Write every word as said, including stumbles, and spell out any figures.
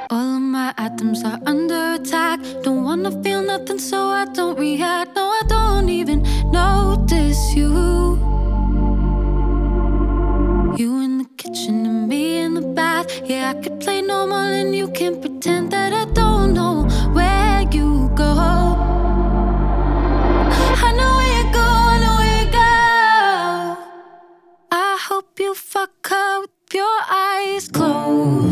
All of my atoms are under attack. Don't wanna feel nothing, so I don't react. No, I don't even notice you. You in the kitchen and me in the bath. Yeah, I could play normal and you can pretend that I don't know where you go. I know where you go, I know where you go. I hope you fuck her with your eyes closed.